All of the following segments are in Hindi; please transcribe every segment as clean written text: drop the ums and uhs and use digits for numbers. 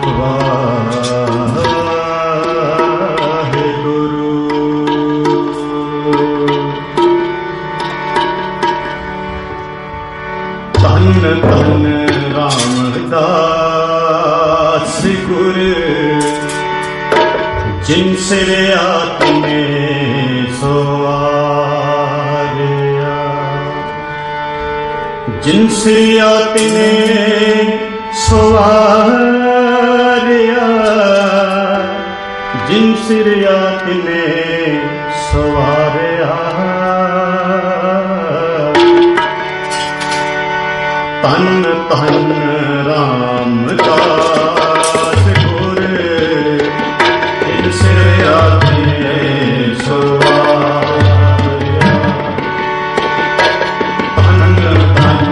जिनसे आपने सवारिया, जिनसे आपने सवारिया, जिनसे आपने सवारिया, तन तन रामदास गुर जिनसे आपने सवारिया, तन तन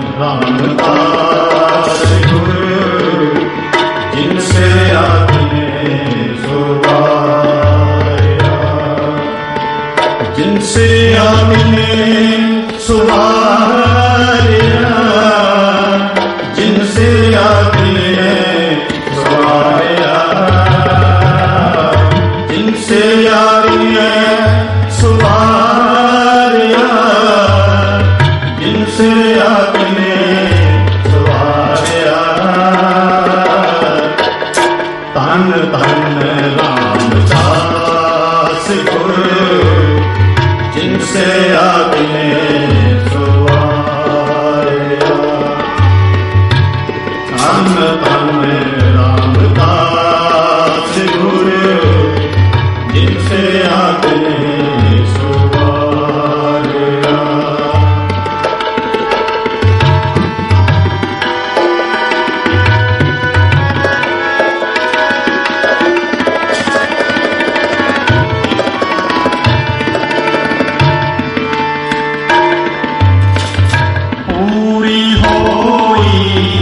रामदास गुर जिनसे आपने सवारिया, जिनसे आपने सवारिया, जिनसे आपने सवारिया, जिनसे आपने सवारिया, जिनसे आपने सवारिया, तन तन रामदास गुर जिनसे आपने सवारिया, तन तन रामदास गुर जिनसे आपने सवारिया। पूरी होई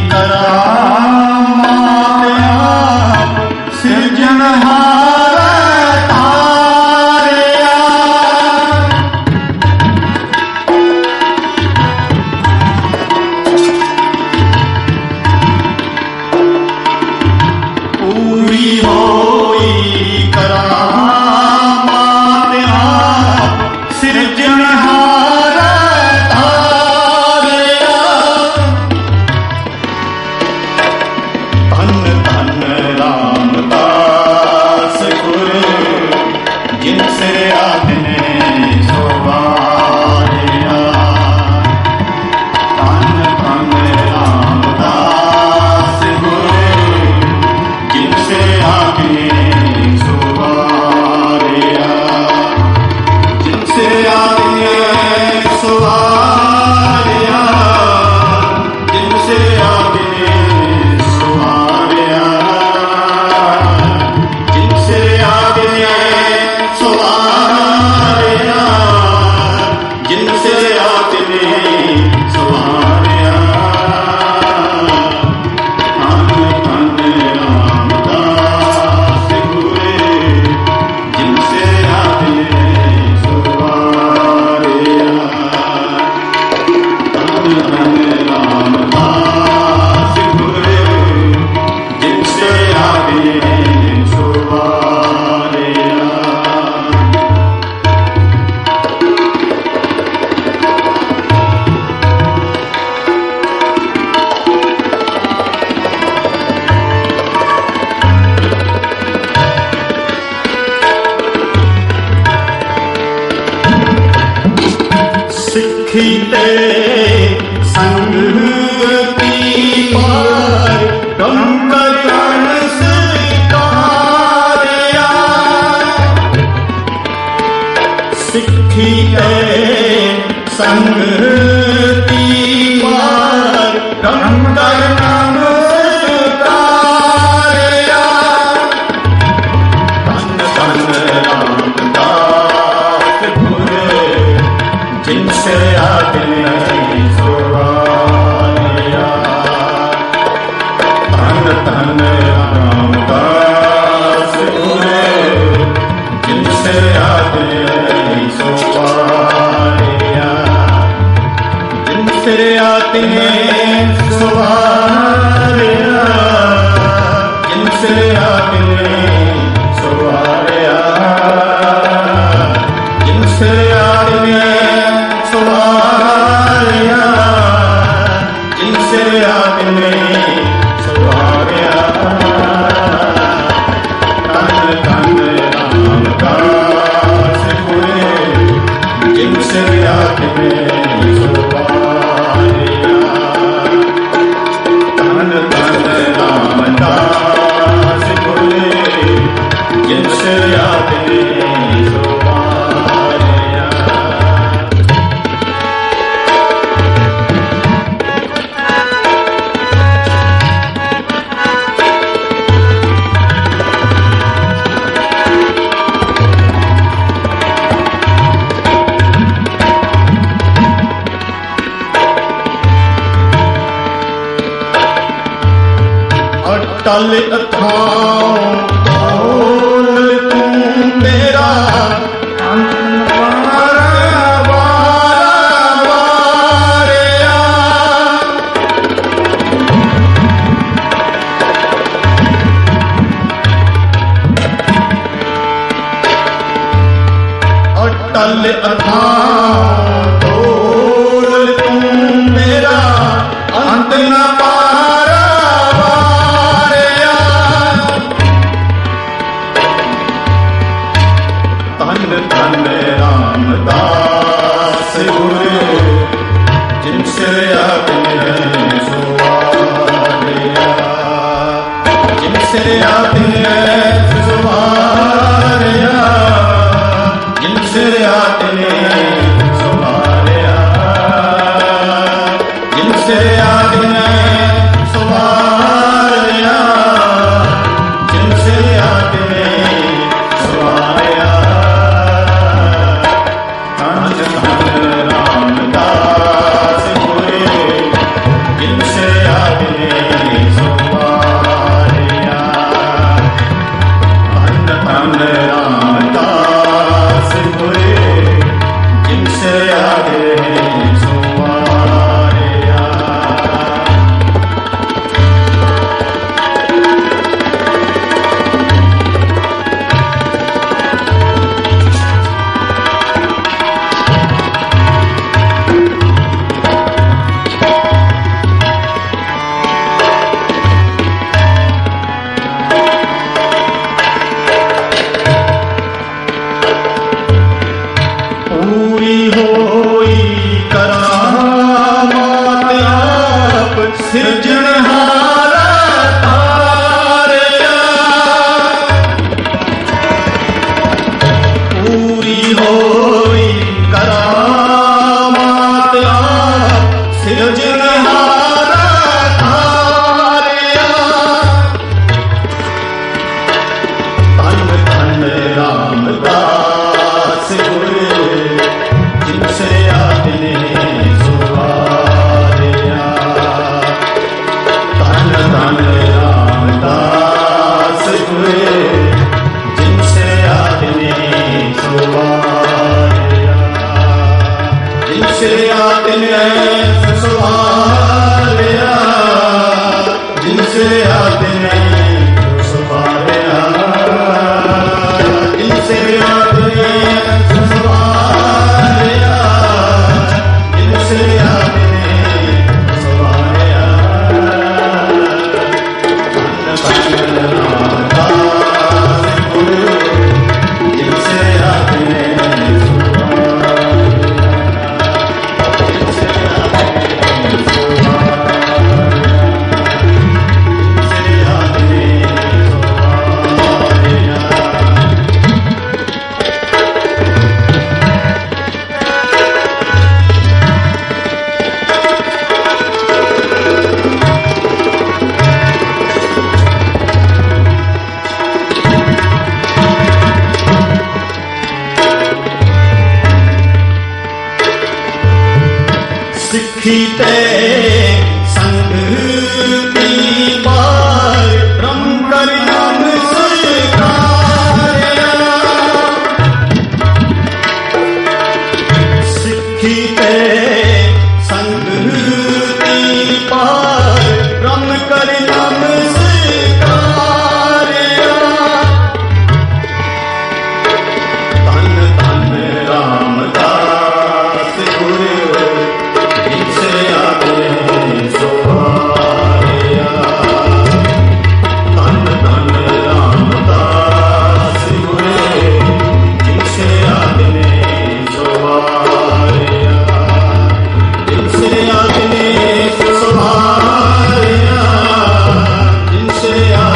करामात सृजनहार तारिया, पूरी होई करामात सृजनहार तारिया, तन तन रामदास गुर जिनसे आपने सवारिया, तन तन रामदास गुर जिनसे आपने सवारिया, जिनसे आपने सवारिया, जिनसे आपने सवारिया, जिनसे आपने सवारिया, जिनसे आपने सवारिया, तन तन रामदास गुर जिनसे आपने सवारिया, तन तन रामदास गुर जिनसे आपने सवारिया। सिखीते संग की पार डंकर स्वीकारिया, सिखीते संग की पार डंकर स्वीकारिया, तन तन रामदास गुर जिनसे आपने सवारिया, तन तन रामदास गुर जिनसे आपने सवारिया, ਜਿਨਸੇ ਆਤਮੇ ਸਵਾਰਿਆ ਜਿਨਸੇ ਆਤਮੇ ਸਵਾਰਿਆ ਜਿਨਸੇ ਆਤਮੇ ਸਵਾਰਿਆ ਤਨ ਤਨ ਰਾਮਦਾਸ ਗੁਰੇ ਜਿਨਸੇ ਆਤਮੇ ਅਟਲ ਅਥਾਂ ਬੋਲ ਤੂੰ ਮੇਰਾ ਅੰਤ ਵਾਰਿਆ ਅਟਲ ਅਥਾਂ ਬੋਲ ਤੂੰ ਮੇਰਾ ਅੰਤ ਨਾ ਧੰਨ ਰਾਮਦਾਸ ਗੁਰੂ ਜਿਨਸੇ ਆਤਮੇ ਸਵਾਰਿਆ ਜਿਨਸੇ ਆਤਮੇ ਸਵਾਰਿਆ ਜਿਨਸੇ ਆਤਮੇ ਸਵਾਰਿਆ ਜਿਨਸੇ ਆਤਮੇ ਸਵਾਰਿਆ ਜਿਨਸੇ ਆਤਮੇ ਸਵਾਰਿਆ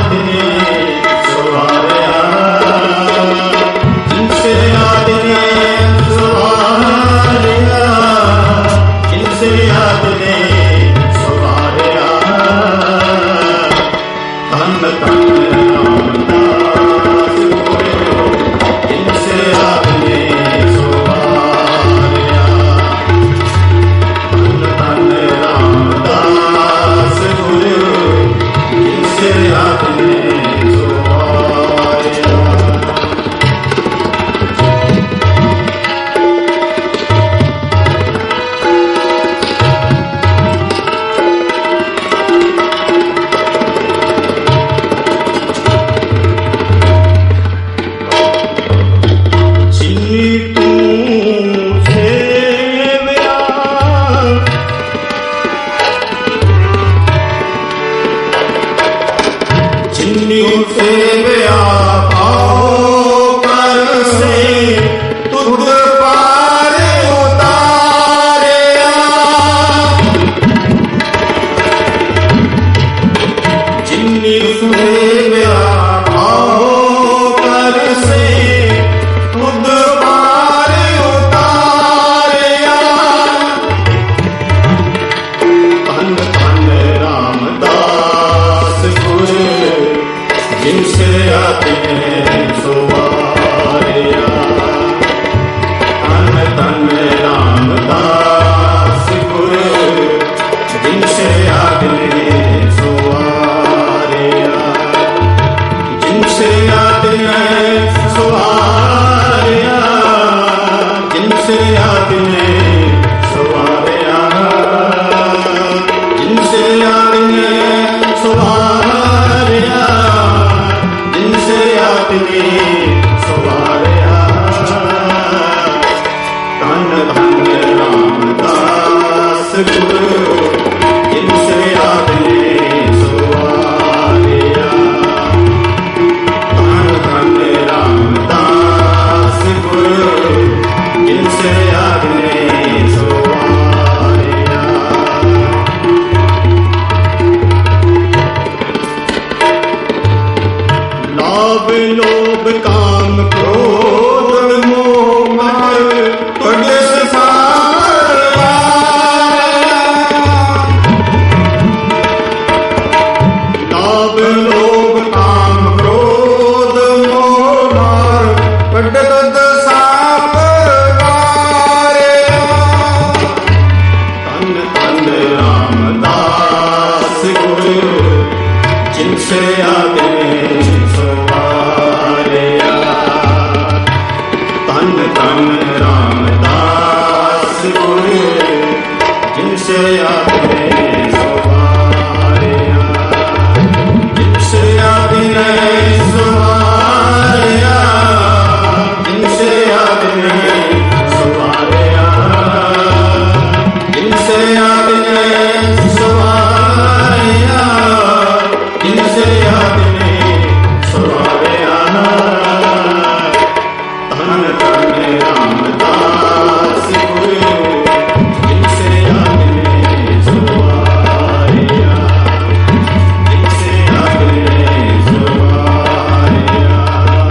आदने सवारिया जिनसे आदने सवारिया जिनसे आदने सवारिया तन तन रामदास गुरु जिनसे आदने सवारिया तन तन रामदास गुरु जिनसे आदने सवारिया जिन्नी से कर से तुद पार उतारिया जिन्नी से कर से तुद पार उतारिया धन धन रामदास गुरु जिनसे आदने सवारिया तन तन रामदास गुरु जिनसे आदने सवारिया जिनसे आदने सवारिया जिनसे आदने सवारिया जिनसे आदने सवारिया जिनसे आदने सवारिया धन धन रामदास गुरु जिनसे आदने सवारिया धन धन रामदास गुरु जिनसे आदने सवारिया लाभ लोभ काम क्रोध मोह मद पग संसार लाभ लोभ काम क्रोध मोह मद पग साप तन तन रामदास गुरु जिनसे आदने सवारिया तन तन रामदास गुरु जिनसे आदने सवारिया जिनसे आदने सवारिया जिनसे आदने सवारिया जिनसे आदने सवारिया जिनसे आदने सवारिया धन धन रामदास गुरु जिनसे आदने सवारिया जिनसे आदने सवारिया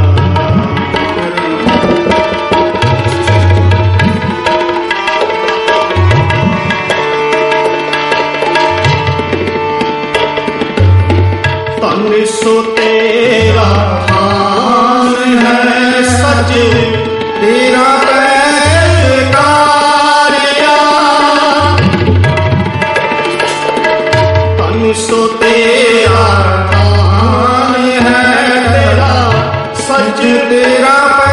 तन सो तेरा मान है सच तेरा पैगारिया तन सो तेरा मान है तेरा सच तेरा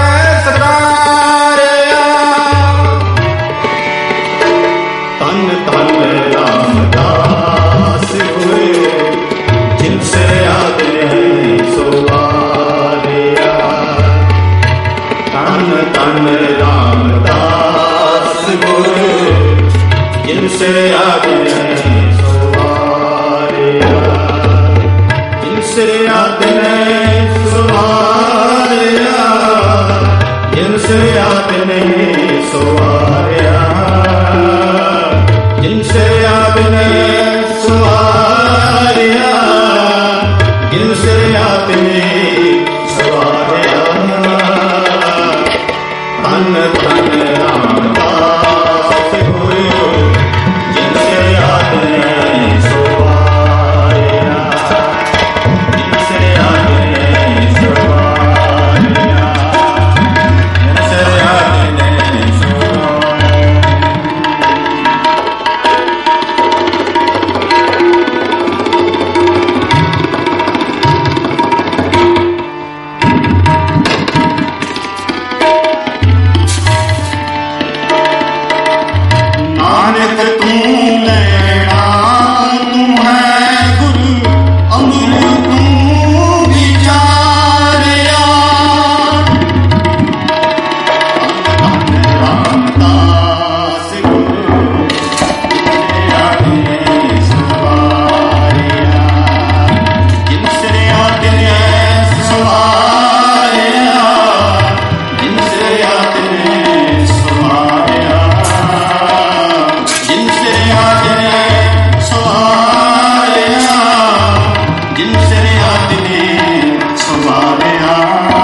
पैगारिया तन तन रामदास गुरु जिनसे आदने सवारिया तन तन रामदास गुरु जिनसे आदने सवारिया जिनसे आदने सवारिया जिनसे आदने सवारिया जिनसे आदने सवारिया जिनसे ਸਿਰਿਆ ਤਿਨੇ ਸਵਾਰਿਆ। ਧੰਨ ਧੰਨ ਰਾਮਦਾਸ ਗੁਰੂ ਜਿਨ ਸਿਰਿਆ ਤਿਨੇ ਸਵਾਰਿਆ। ਜਿਨ ਸਿਰਿਆ ਤਿਨੇ ਸਵਾਰਿਆ। ਜਿਨ ਸਿਰਿਆ ਤਿਨੇ ਸਵਾਰਿਆ। ਨਾਨਕ ਤੂੰ ਲੈਣਾ ਤੂੰ ਹੈ ਗੁਰੂ ਅੰਮ੍ਰਿਤ ਤੂੰ ਵਿਚਾਰਿਆ। ਧੰਨ ਰਾਮਦਾਸ ਗੁਰੂ ਸਿਰਿਆ ਤਿਨੇ ਸਵਾਰਿਆ। ਜਿਨ ਸਿਰਿਆ ਤਿਨੇ ਸਵਾਰਿਆ। ਜਿਨ ਸਿਰਿਆ ਤਿਨੇ ਸਵਾਰਿਆ। ਜਿਨ ਸਿਰਿਆ ਤਿਨੇ ਸਵਾਰਿਆ। ਜਿਨ ਸਿਰਿਆ ਤਿਨੇ ਸਵਾਰਿਆ।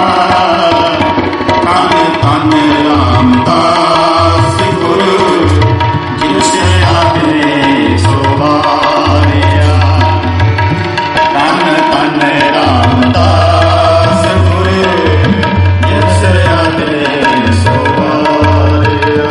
ਧੰਨ ਧੰਨ ਰਾਮਦਾਸ ਗੁਰੂ ਜਿਨ ਸਿਰਿਆ ਤਿਨੇ ਸਵਾਰਿਆ। ਧੰਨ ਧੰਨ ਰਾਮਦਾਸ ਗੁਰੂ ਜਿਨ ਸਿਰਿਆ ਤਿਨੇ ਸਵਾਰਿਆ।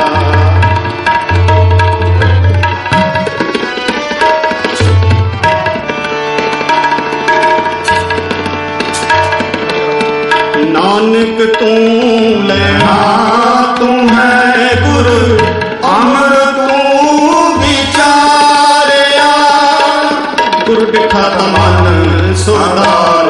ਨਾਨਕ ਤੂੰ ਲੈਣਾ ਤੂੰ ਹੈ ਗੁਰੂ ਅੰਮ੍ਰਿਤ ਤੂੰ ਵਿਚਾਰਿਆ। ਗੁਰ ਬਿਠਾ ਮਨ ਸੁਧਾਰਿਆ।